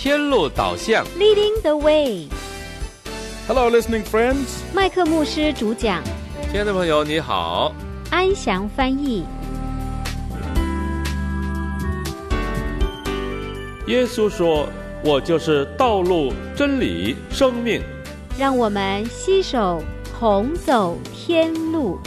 天路导向 Leading the way. Hello, listening friends. 麦克牧师主讲， 亲爱的朋友你好， 安祥翻译。 耶稣说，我就是道路、真理、生命。 让我们携手同走天路。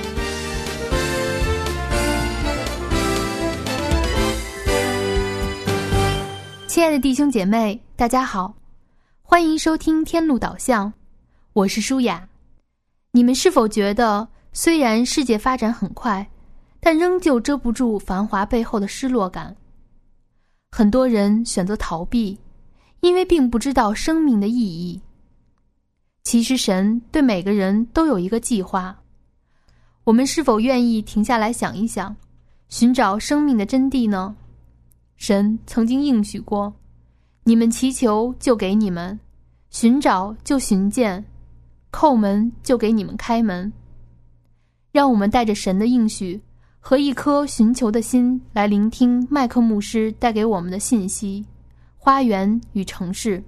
亲爱的弟兄姐妹，大家好，欢迎收听天路导向，我是舒雅。你们是否觉得，虽然世界发展很快，但仍旧遮不住繁华背后的失落感？很多人选择逃避，因为并不知道生命的意义。其实神对每个人都有一个计划，我们是否愿意停下来想一想，寻找生命的真谛呢？神曾经应许过，你们祈求就给你们，寻找就寻见，叩门就给你们开门。让我们带着神的应许和一颗寻求的心来聆听麦克牧师带给我们的信息，花园与城市。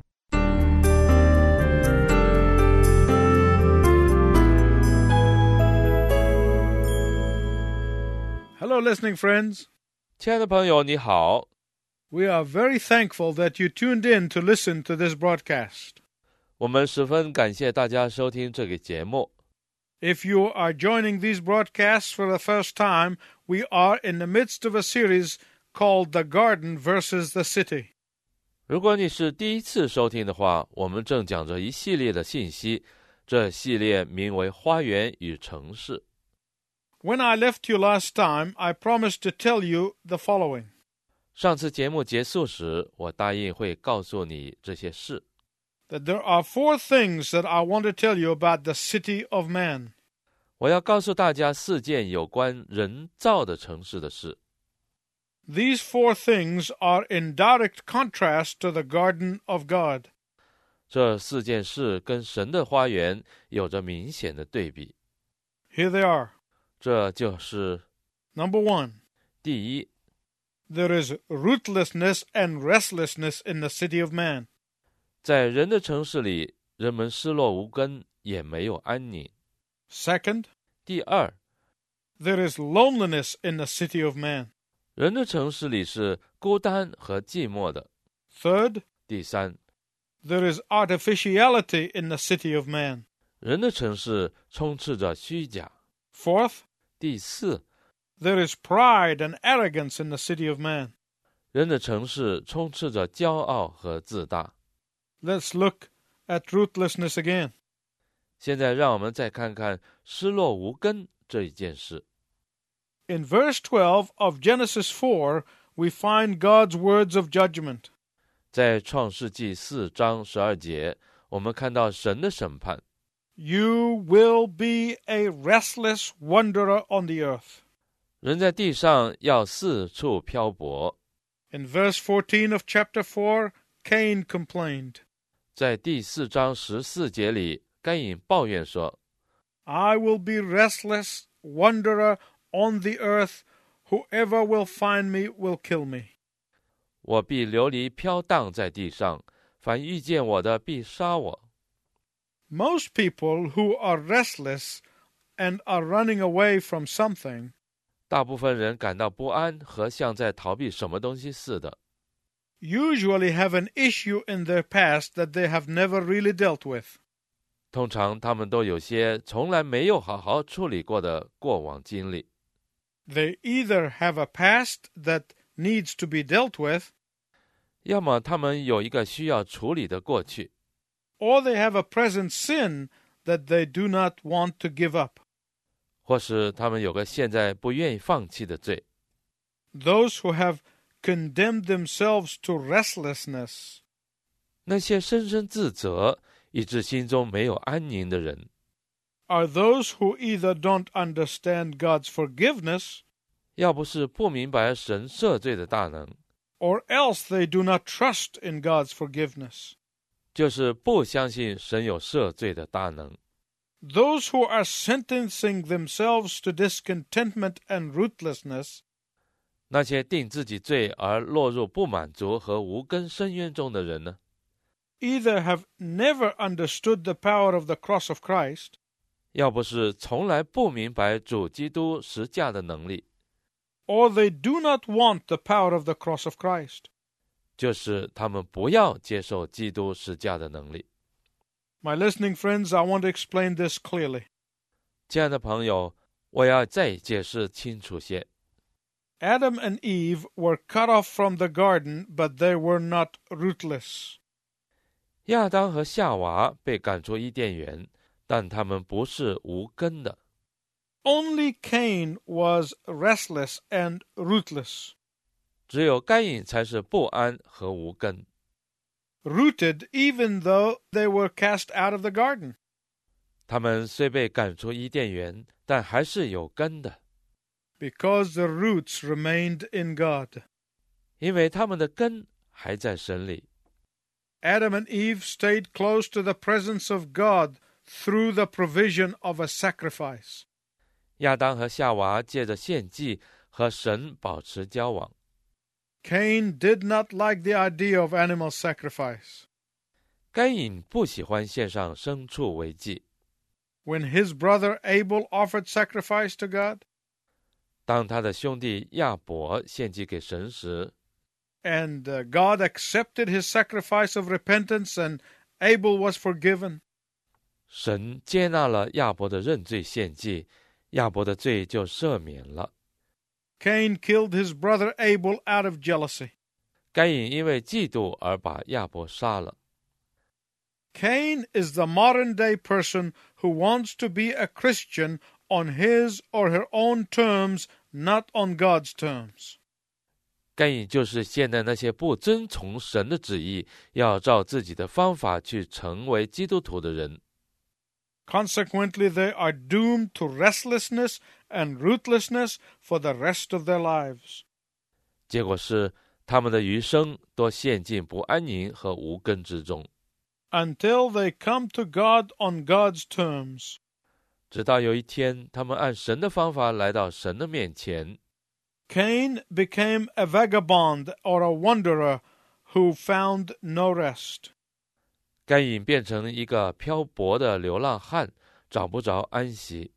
Hello, listening friends. 亲爱的朋友你好， We are very thankful that you tuned in to listen to this broadcast. 我们十分感谢大家收听这个节目。 If you are joining these broadcasts for the first time, we are in the midst of a series called The Garden versus the City. 如果你是第一次收听的话，我们正讲着一系列的信息，这系列名为花园与城市。 When I left you last time, I promised to tell you the following. 上次节目结束时，我答应会告诉你这些事。 That there are 4 things that I want to tell you about the city of man. 我要告诉大家4件有关人造的城市的事。 These 4 things are in direct contrast to the garden of God. 这4件事跟神的花园有着明显的对比。 Here they are. 这就是 Number 1. 第一， There is rootlessness and restlessness in the city of man. 在人的城市里，人们失落无根，也没有安宁。 Second, 第二， there is loneliness in the city of man. 人的城市里是孤单和寂寞的。 Third, 第三， there is artificiality in the city of man. 人的城市充斥着虚假。 Fourth, 第四， there is pride and arrogance in the city of man. 人的城市充斥着骄傲和自大。 Let's look at rootlessness again. 现在让我们再看看失落无根这一件事。 In verse 12 of Genesis 4, we find God's words of judgment. 在创世纪4章12节，我们看到神的审判。 You will be a restless wanderer on the earth. 人在地上要四处漂泊。 In verse 14 of chapter 4, Cain complained. 在第4章14节里，该隐抱怨说， I will be restless wanderer on the earth. Whoever will find me will kill me. 我必流离飘荡在地上，凡遇见我的必杀我。 Most people who are restless and are running away from something 大部分人感到不安和像在逃避什么东西似的， usually have an issue in their past that they have never really dealt with. 通常他们都有些从来没有好好处理过的过往经历。 They either have a past that needs to be dealt with, 要么他们有一个需要处理的过去， or they have a present sin that they do not want to give up. 或是他们有个现在不愿意放弃的罪。 Those who have condemned themselves to restlessness 那些深深自责以致心中没有安宁的人， are those who either don't understand God's forgiveness, 要不是不明白神赦罪的大能， or else they do not trust in God's forgiveness. 就是不相信神有赦罪的大能。 Those who are sentencing themselves to discontentment and rootlessness 那些定自己罪而落入不满足和无根深渊中的人呢？ either have never understood the power of the cross of Christ, 要不是从来不明白主基督十架的能力， or they do not want the power of the cross of Christ. 就是他们不要接受基督十架的能力。 My listening friends, I want to explain this clearly. 亲爱的朋友，我要再解释清楚些。 Adam and Eve were cut off from the garden, but they were not rootless. 亚当和夏娃被赶出伊甸园，但他们不是无根的。 Only Cain was restless and rootless. 只有该隐才是不安和无根。 Rooted even though they were cast out of the garden. 他们虽被赶出伊甸园，但还是有根的， Because the roots remained in God. 因为他们的根还在神里。 Adam and Eve stayed close to the presence of God through the provision of a sacrifice. 亚当和夏娃借着献祭和神保持交往。 Cain did not like the idea of animal sacrifice. 该隐不喜欢献上牲畜为祭。 When his brother Abel offered sacrifice to God, 当他的兄弟亚伯献祭给神时， and God accepted his sacrifice of repentance and Abel was forgiven, 神接纳了亚伯的认罪献祭，亚伯的罪就赦免了。 Cain killed his brother Abel out of jealousy. 该隐因为嫉妒而把亚伯杀了。 Cain is the modern-day person who wants to be a Christian on his or her own terms, not on God's terms. 该隐就是现在那些不遵从神的旨意，要照自己的方法去成为基督徒的人。 Consequently, they are doomed to restlessness and rootlessness for the rest of their lives. 结果是他们的余生都陷进不安宁和无根之中， Until they come to God on God's terms. 直到有一天他们按神的方法来到神的面前。 Cain became a vagabond or a wanderer who found no rest. 该隐变成一个漂泊的流浪汉，找不着安息。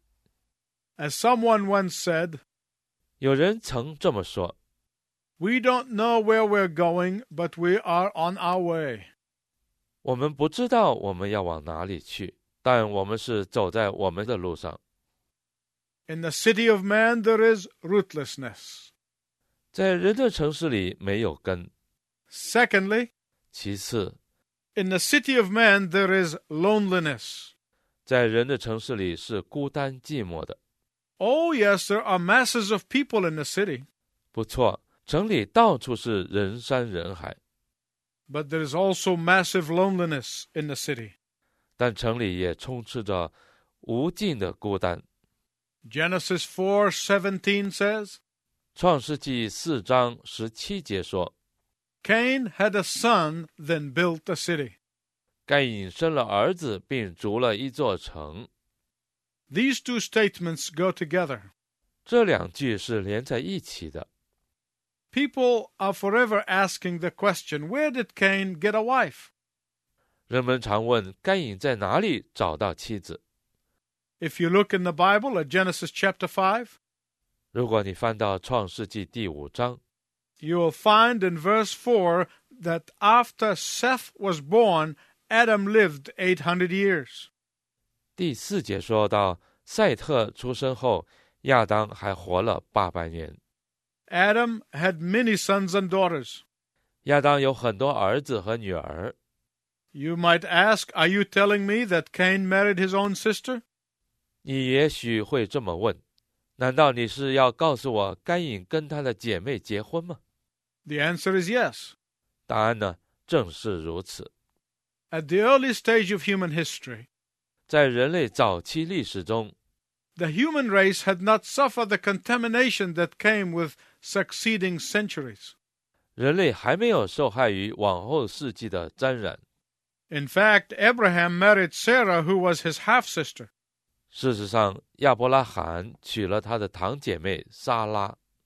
As someone once said, 有人曾这么说， we don't know where we're going, but we are on our way. 我们不知道我们要往哪里去，但我们是走在我们的路上。 In the city of man, there is rootlessness. 在人的城市里没有根。 Secondly, 其次， in the city of man, there is loneliness. 在人的城市里是孤单寂寞的。 Oh, yes, there are masses of people in the city, 不错，城里到处是人山人海， but there is also massive loneliness in the city. 但城里也充斥着无尽的孤单。 Genesis 4:17 says, 创世纪4章17节说， Cain had a son, then built a city. 该隐生了儿子，并筑了一座城。 These two statements go together. 这两句是连在一起的。 People are forever asking the question, where did Cain get a wife? 人们常问该隐在哪里找到妻子。 If you look in the Bible at Genesis chapter 5, 如果你翻到创世纪第5章， you will find in verse 4 that after Seth was born, Adam lived 800 years. 第4节说到，赛特出生后，亚当还活了800年。 Adam had many sons and daughters. 亚当有很多儿子和女儿。 You might ask, are you telling me that Cain married his own sister? 你也许会这么问，难道你是要告诉我该隐跟他的姐妹结婚吗？ The answer is yes. 答案呢，正是如此。 At the early stage of human history, 在人类早期历史中， the human race had not suffered the contamination that came with succeeding centuries. 人类还没有受害于往后世纪的沾染。 In fact, Abraham married Sarah, who was his half-sister. 事实上，亚伯拉罕娶了他的堂姐妹撒拉。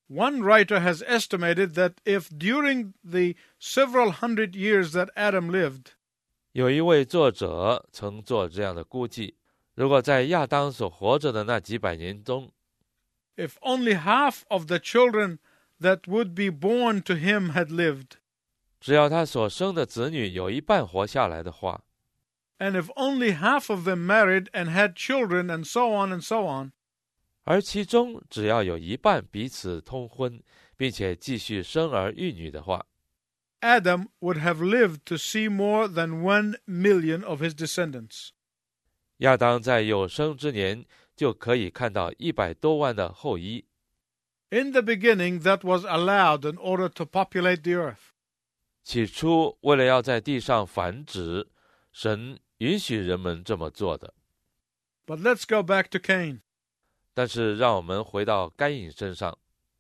One writer has estimated that if during the several hundred years that Adam lived, 有一位作者曾做这样的估计，如果在亚当所活着的那几百年中， if only half of the children that would be born to him had lived, 只要他所生的子女有一半活下来的话， and if only half of them married and had children and so on and so on, 而其中只要有一半彼此通婚，并且继续生儿育女的话， Adam would have lived to see more than 1 million of his descendants. 亚当在有生之年就可以看到100多万的后裔。 In the beginning, that was allowed in order to populate the earth. 起初为了要在地上繁殖，神允许人们这么做的。 But let's go back to Cain. 但是让我们回到该隐身上。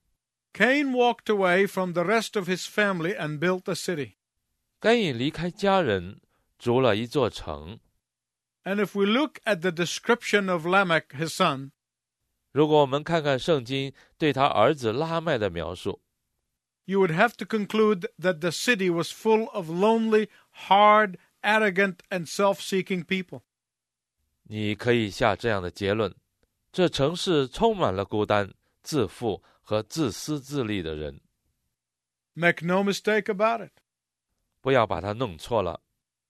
Cain walked away from the rest of his family and built a city. 该隐离开家人，筑了一座城。 And if we look at the description of Lamech, his son, 如果我们看看圣经对他儿子拉麦的描述， you would have to conclude that the city was full of lonely, hard, arrogant, and self-seeking people. 你可以下这样的结论：这城市充满了孤单、自负和自私自利的人。 Make no mistake about it. 不要把它弄错了。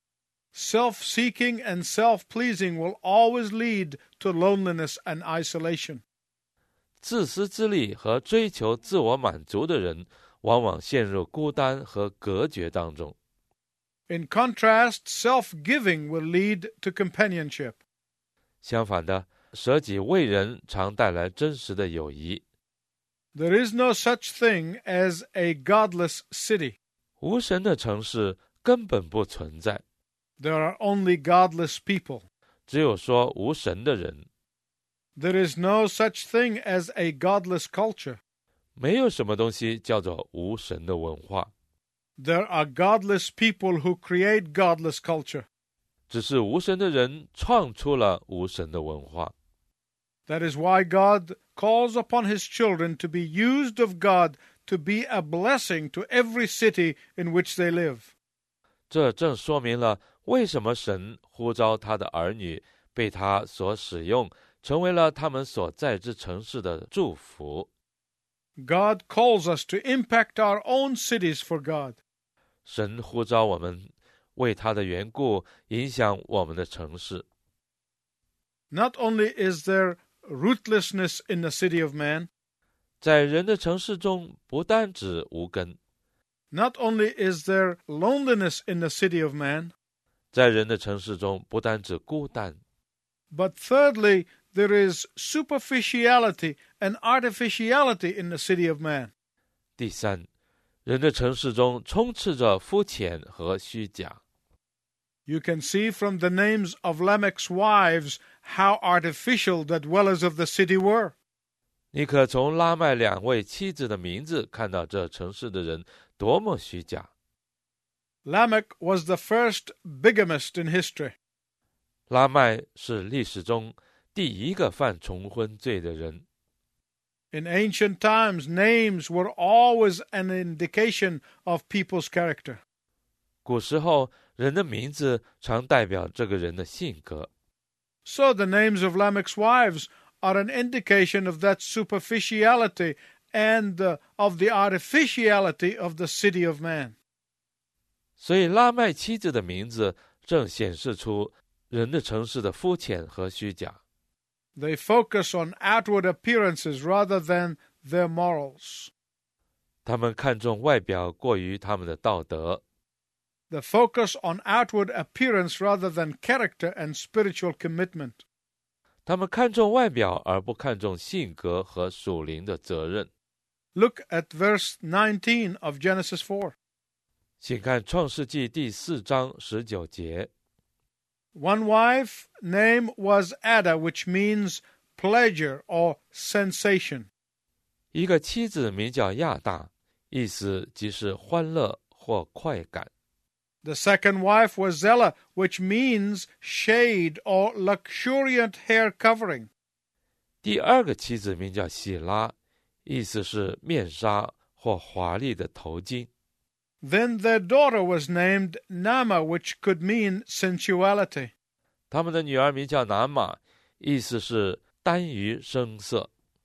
Self-seeking and self-pleasing will always lead to loneliness and isolation. 自私自利和追求自我满足的人，往往陷入孤单和隔绝当中。 In contrast, self-giving will lead to companionship. 相反的，舍己为人常带来真实的友谊。 There is no such thing as a godless city. 无神的城市根本不存在， There are only godless people. 只有说无神的人。 There is no such thing as a godless culture. 没有什么东西叫做无神的文化， There are godless people who create godless culture. 只是无神的人创出了无神的文化。 That is why God calls upon his children to be used of God to be a blessing to every city in which they live. 这正说明了为什么神呼召他的儿女被他所使用，成为了他们所在之城市的祝福。 God calls us to impact our own cities for God. 神呼召我们为他的缘故影响我们的城市。 Not only is there rootlessness in the city of man, 在人的城市中，不单指无根， not only is there loneliness in the city of man, 在人的城市中，不单指孤单， but thirdly, there is superficiality and artificiality in the city of man. 第三，人的城市中充斥着肤浅和虚假。 You can see from the names of Lamech's wives how artificial the dwellers of the city were. 你可从拉麦2位妻子的名字看到这城市的人多么虚假。 Lamech was the first bigamist in history. 拉麦是历史中第一个犯重婚罪的人。 In ancient times, names were always an indication of people's character. 古时候，人的名字常代表这个人的性格。 So the names of Lamech's wives are an indication of that superficiality and of the artificiality of the city of man. 所以拉麦妻子的名字正显示出人的城市的肤浅和虚假。 They focus on outward appearances rather than their morals. 他们看重外表过于他们的道德。 They focus on outward appearance rather than character and spiritual commitment. 他们看重外表而不看重性格和属灵的责任。 Look at verse 19 of Genesis 4. 请看创世纪第4章19节。 One wife name was Ada, which means pleasure or sensation. 一个妻子名叫亚大，意思即是欢乐或快感。 The second wife was Zillah, which means shade or luxuriant hair covering. 第二个妻子名叫喜拉， 意思是面纱或华丽的头巾。 Then their daughter was named Nama, which could mean sensuality. 他们的女儿名叫拿玛，意思是耽于声色。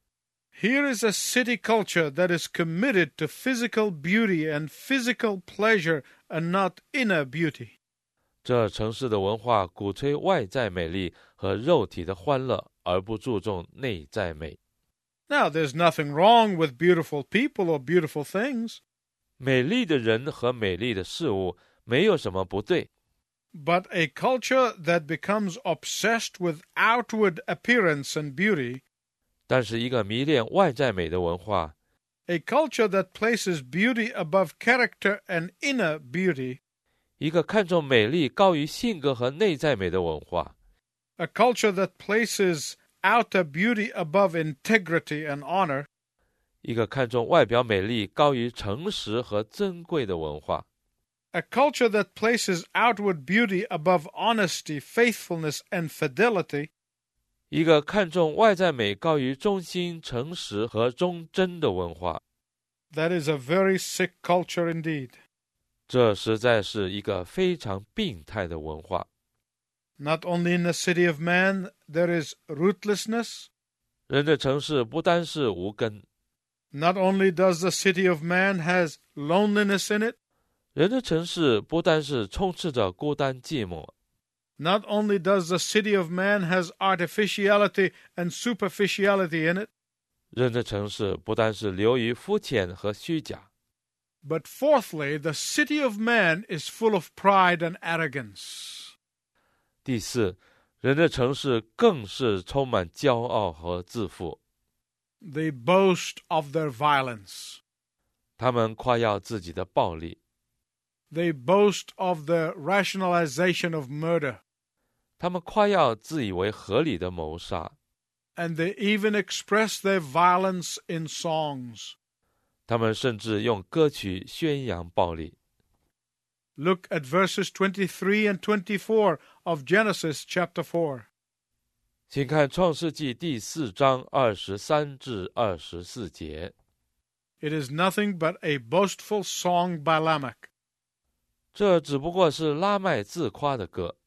Here is a city culture that is committed to physical beauty and physical pleasure and not inner beauty. 这城市的文化鼓吹外在美丽和肉体的欢乐，而不注重内在美。 Now, there's nothing wrong with beautiful people or beautiful things. 美丽的人和美丽的事物没有什么不对， But a culture that becomes obsessed with outward appearance and beauty, 但是一个迷恋外在美的文化， a culture that places beauty above character and inner beauty, 一个看重美丽高于性格和内在美的文化， a culture that places outer beauty above integrity and honor, 一个看重外表美丽高于诚实和尊贵的文化， a culture that places outward beauty above honesty, faithfulness, and fidelity, 一个看重外在美高于忠心、诚实和忠贞的文化。 that is a very sick culture indeed. 这实在是一个非常病态的文化。 Not only in the city of man, there is rootlessness. 人的城市不单是无根， Not only does the city of man has loneliness in it, 人的城市不单是充斥着孤单寂寞， not only does the city of man has artificiality and superficiality in it, 人的城市不单是流于肤浅和虚假， but fourthly, the city of man is full of pride and arrogance. 第四，人的城市更是充满骄傲和自负， They boast of their violence. 他们夸耀自己的暴力， They boast of the rationalization of murder. 他们夸耀自以为合理的谋杀， And they even express their violence in songs. 他们甚至用歌曲宣扬暴力。 Look at verses 23 and 24 of Genesis chapter 4. 请看创世纪第4章23至24节。 It is nothing but a boastful song by Lamech. 这只不过是拉麦自夸的歌。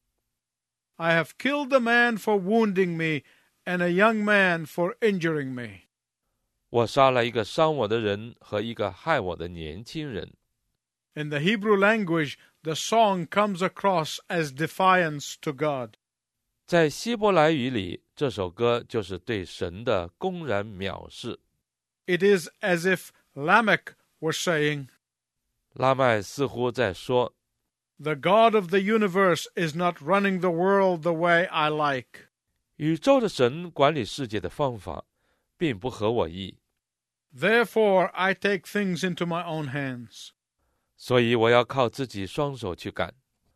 I have killed a man for wounding me, and a young man for injuring me. 我杀了一个伤我的人和一个害我的年轻人。 In the Hebrew language, the song comes across as defiance to God. 在希伯来语里，这首歌就是对神的公然藐视。 It is as if Lamech were saying, 拉麦似乎在说， The God of the universe is not running the world the way I like. 宇宙的神管理世界的方法并不合我意， Therefore, I take things into my own hands. 所以我要靠自己双手去干。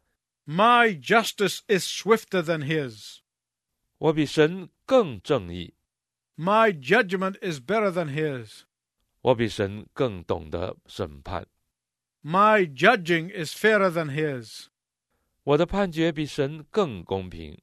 My justice is swifter than his. 我比神更正义， My judgment is better than his. 我比神更懂得审判， My judging is fairer than his. 我的判决比神更公平。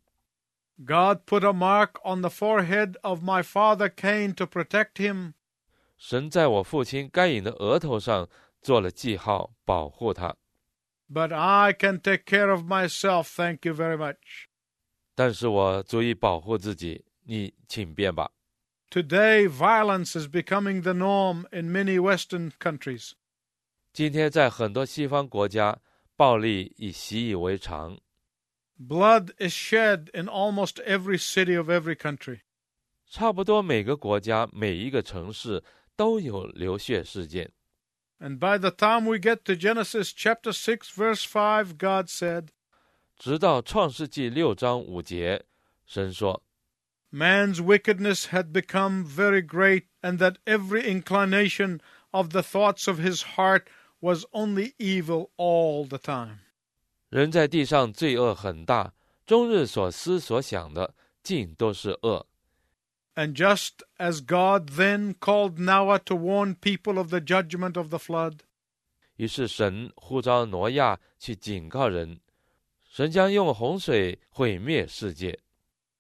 God put a mark on the forehead of my father Cain to protect him. 神在我父亲该隐的额头上做了记号，保护他。 But I can take care of myself, thank you very much. 但是我足以保护自己，你请便吧。 Today, violence is becoming the norm in many Western countries. 今天在很多西方国家，暴力已习以为常， Blood is shed in almost every city of every country. 差不多每个国家、每一个城市都有流血事件。 And by the time we get to Genesis chapter 6, verse 5, God said, 直到创世纪6章5节，神说， Man's wickedness had become very great, and that every inclination of the thoughts of his heart was only evil all the time. 人在地上罪恶很大，终日所思所想的尽都是恶。 And just as God then called Noah to warn people of the judgment of the flood, 于是神呼召挪亚去警告人，神将用洪水毁灭世界。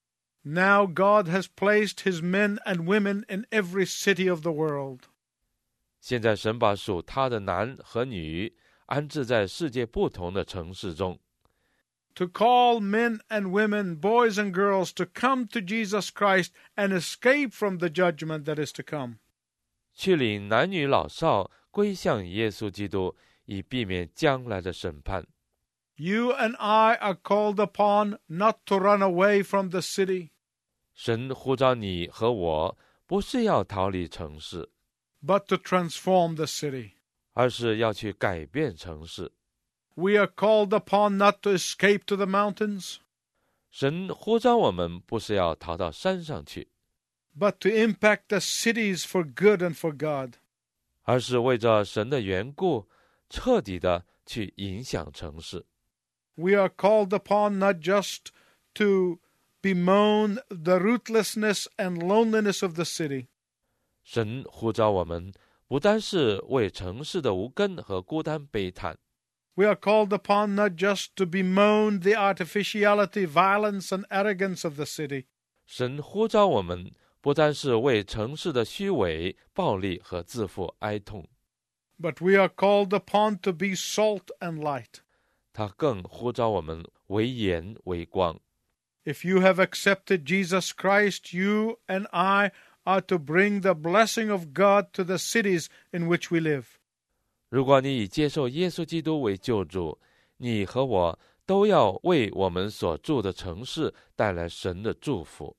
Now God has placed his men and women in every city of the world. 现在神把属他的男和女安置在世界不同的城市中。 To call men and women, boys and girls, to come to Jesus Christ and escape from the judgment that is to come. 去领男女老少归向耶稣基督，以避免将来的审判。 You and I are called upon not to run away from the city. 神呼召你和我，不是要逃离城市， but to transform the city. 而是要去改变城市。 We are called upon not to escape to the mountains, 神呼召我们，不是要逃到山上去， but to impact the cities for good and for God. 而是为着神的缘故，彻底的去影响城市。 We are called upon not just to bemoan the rootlessness and loneliness of the city, 神呼召我们，不单是为城市的无根和孤单悲叹， we are called upon not just to bemoan the artificiality, violence, and arrogance of the city, 神呼召我们，不单是为城市的虚伪、暴力和自负哀痛， but we are called upon to be salt and light. 他更呼召我们为盐为光。 If you have accepted Jesus Christ, you and I are to bring the blessing of God to the cities in which we live. 如果你已接受耶稣基督为救主，你和我都要为我们所住的城市带来神的祝福。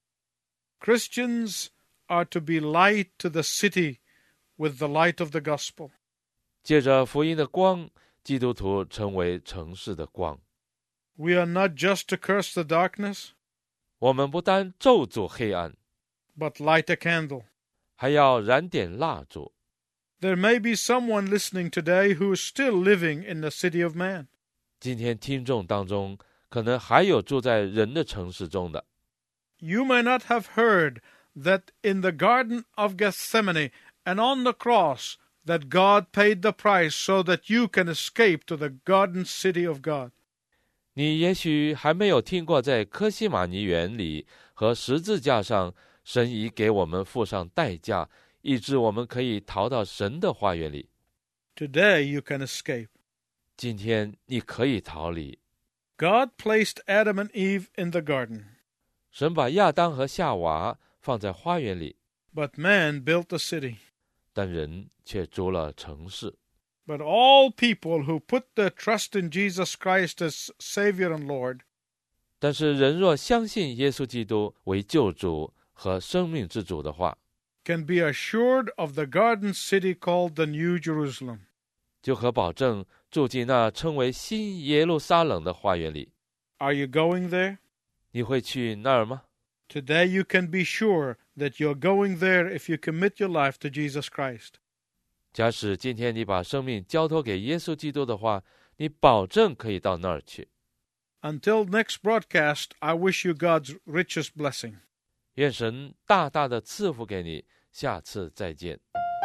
Christians are to be light to the city with the light of the gospel. 借着福音的光，基督徒成为城市的光。 We are not just to curse the darkness, 我们不单咒诅黑暗， but light a candle. 还要燃点蜡烛。 There may be someone listening today who is still living in the city of man. 今天听众当中，可能还有住在人的城市中的。 You may not have heard that in the Garden of Gethsemane and on the cross that God paid the price so that you can escape to the garden city of God. 你也许还没有听过，在科西玛尼园里和十字架上，神已给我们付上代价，以致我们可以逃到神的花园里。 Today you can escape. 今天你可以逃离。 God placed Adam and Eve in the garden, 神把亚当和夏娃放在花园里， but man built a city. 但人却筑了城市。 But all people who put their trust in Jesus Christ as Savior and Lord 但是人若相信耶稣基督为救主和生命之主的话， can be assured of the garden city called the New Jerusalem. 就可保证住进那称为新耶路撒冷的花园里。 Are you going there? 你会去那儿吗？ Today you can be sure that you're going there if you commit your life to Jesus Christ. 假使今天你把生命交托给耶稣基督的话，你保证可以到那儿去。 Until next broadcast, I wish you God's richest blessing. 愿神大大的赐福给你，下次再见。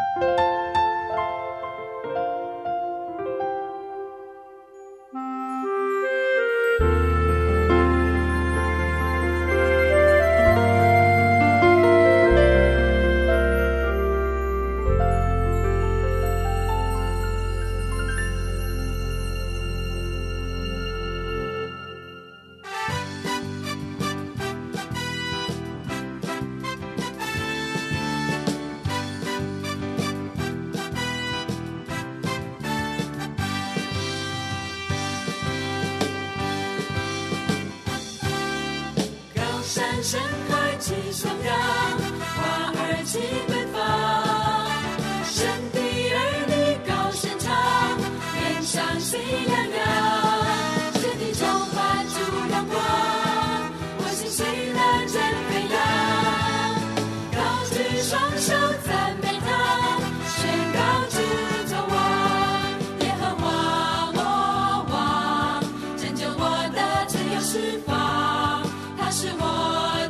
盛开起双阳，花儿齐奔放，神的儿女高声唱，脸上喜洋洋，神的充满主阳光，我心随了真飞扬，高举双手赞美他，宣告主作王，耶和华我王，拯救我的自由释放，他是我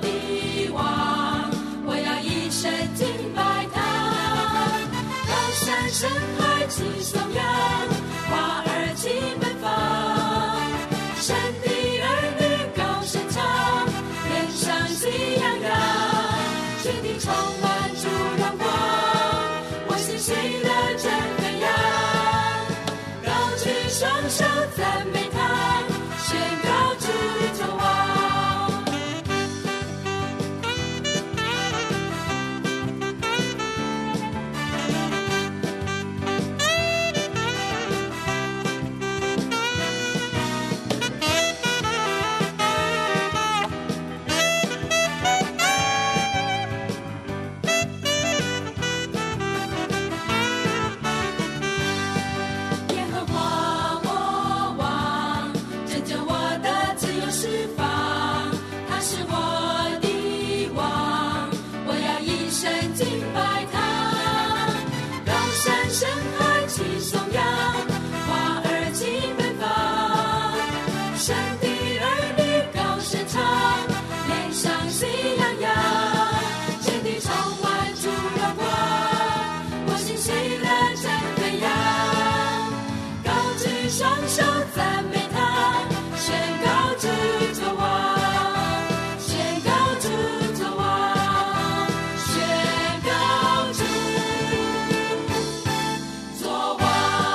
盛开起双阳，花儿齐奔放，神的儿女高声唱，脸上喜手赞美他，宣告主作王。耶和华我王，拯救我的自由释放，他是我的王，我要一生敬拜他。高山深海齐颂扬，花儿齐奔放，神的儿女高声唱，脸上喜洋洋，天地充满主荣光，我心喜乐真飞扬。高举双手赞美他，宣告主作王，宣告主作王，宣告主作王。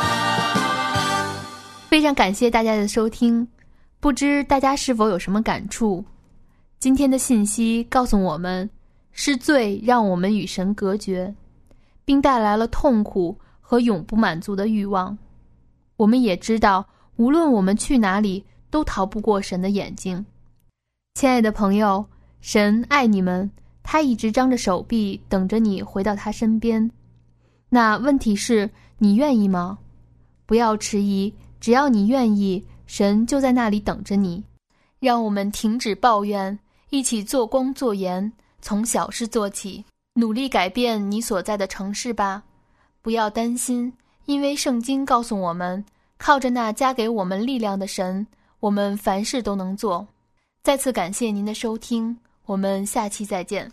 非常感谢大家的收听，不知大家是否有什么感触？今天的信息告诉我们，是罪让我们与神隔绝，并带来了痛苦和永不满足的欲望。我们也知道，无论我们去哪里，都逃不过神的眼睛。亲爱的朋友，神爱你们，他一直张着手臂等着你回到他身边。那问题是，你愿意吗？不要迟疑，只要你愿意，神就在那里等着你。让我们停止抱怨，一起做光做盐，从小事做起，努力改变你所在的城市吧。不要担心，因为圣经告诉我们，靠着那加给我们力量的神，我们凡事都能做。再次感谢您的收听，我们下期再见。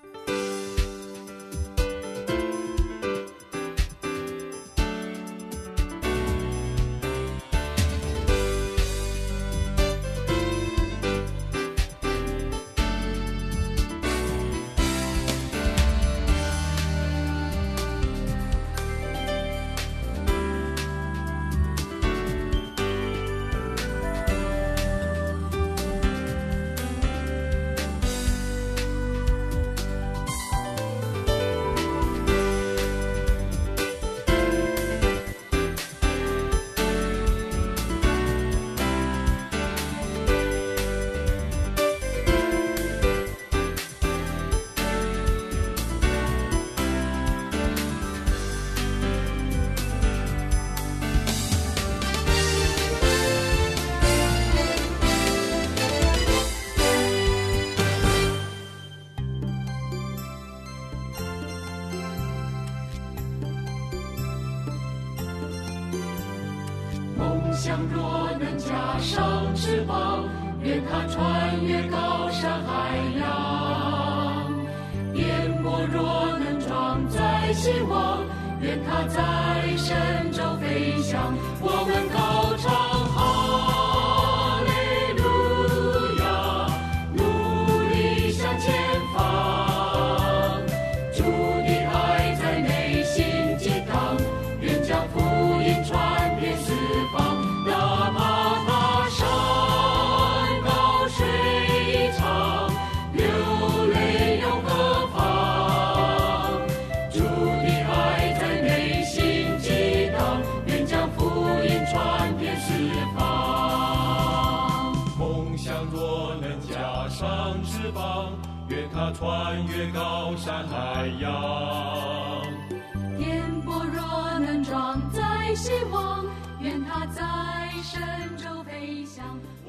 梦想若能加上翅膀，愿它穿越高山海洋；颠簸若能装载希望，愿它在神州飞翔。我们高唱哈利路亚，努力向前方。主的爱在内心激荡，愿将福音传遍四方。哪怕他山高水长，流泪又何妨？主的爱在内心激荡，愿将福音传遍四方。梦想若能加上翅膀，愿它穿越高山海洋；颠簸若能装载希望，愿它在神州飞翔。